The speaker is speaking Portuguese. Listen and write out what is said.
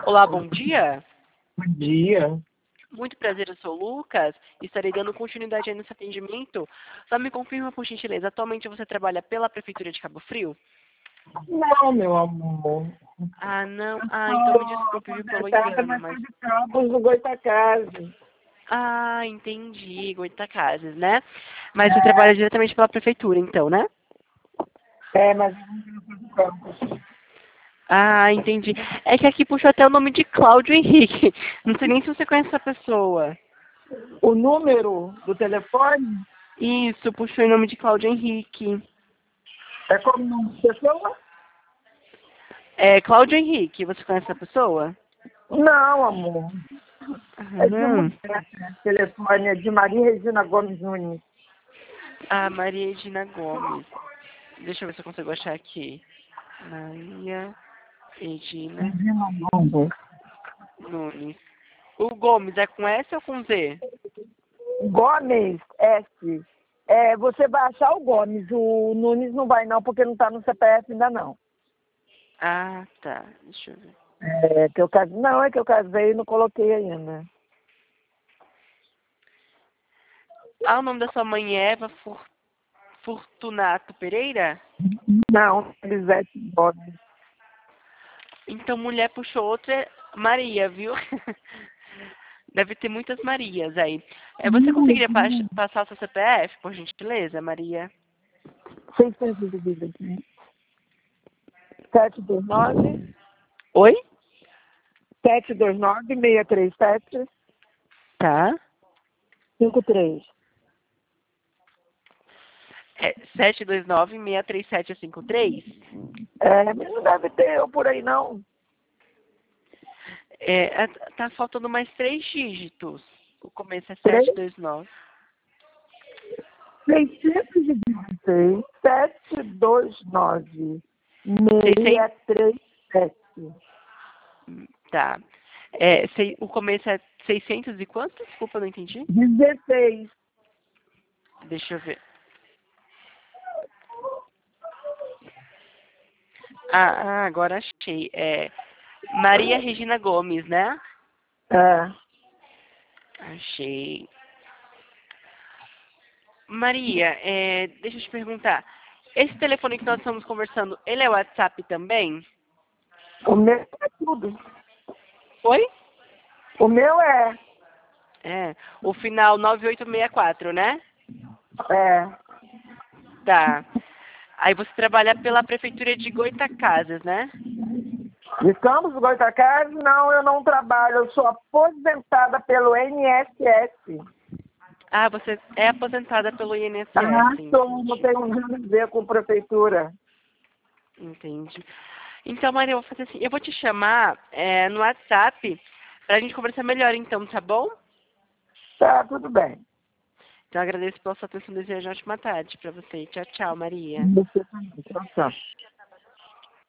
Olá, bom dia. Bom dia. Muito prazer, eu sou o Lucas. Estarei dando continuidade aí nesse atendimento. Só me confirma, por gentileza, atualmente você trabalha pela Prefeitura de Cabo Frio? Não, meu amor. Ah, não. Eu Ah, então me sou desculpe, viu, pelo aposentada, engano, mas sou mas... de Campos do Goitacazes. Ah, entendi. Goitacazes, né? Mas você trabalha diretamente pela Prefeitura, então, né? Mas eu não sou de Campos. Ah, entendi. É que aqui puxou até o nome de Cláudio Henrique. Não sei nem se você conhece essa pessoa. O número do telefone Isso, puxou em nome de Cláudio Henrique. é como nome de pessoa? É, Cláudio Henrique, você conhece essa pessoa? Não, amor. Ah, É de não. mulher. O telefone é de Maria Regina Gomes Nunes. Ah, Maria Edina Gomes. Deixa eu ver se eu consigo achar aqui. Maria Edina Regina Gomes. Nunes. O Gomes é com S ou com Z? Gomes, S. Você vai achar o Gomes. O Nunes não vai não, porque não está no CPF ainda não. Ah, tá. Deixa eu ver. Não, é que eu casei e não coloquei ainda. Ah, o nome da sua mãe é Eva Fortunato Pereira? Não, Elisete Gomes. Então, mulher puxou outra Maria, viu? Deve ter muitas Marias aí. Você conseguiria passar o seu CPF, por gentileza, Maria? 620. 729 Oi? 729 637 Tá. 53. É 729-637-53? Mas não deve ter eu por aí não. Tá faltando mais 3 dígitos. O começo é 3, 729. 626 729 600, 637. tá. O começo é 600 e quanto? Desculpa, eu não entendi. 16. Deixa eu ver. Agora achei. Maria Regina Gomes, né? É. Achei. Maria, deixa eu te perguntar. Esse telefone que nós estamos conversando, ele é WhatsApp também? O meu é tudo. Oi? O meu é. O final 9864, né? É. Tá. Aí você trabalha pela Prefeitura de Goitacazes, né? De Campos do Goitacazes, não, eu não trabalho. Eu sou aposentada pelo INSS. Ah, você é aposentada pelo INSS, Não entendi. tenho nada a ver com prefeitura. Entendi. Então, Maria, eu vou fazer assim, eu vou te chamar no WhatsApp pra gente conversar melhor então, tá bom? Tá, tudo bem. Então, eu agradeço pela sua atenção e desejo uma ótima tarde pra você. Tchau, tchau, Maria. Você também. Tchau, tchau.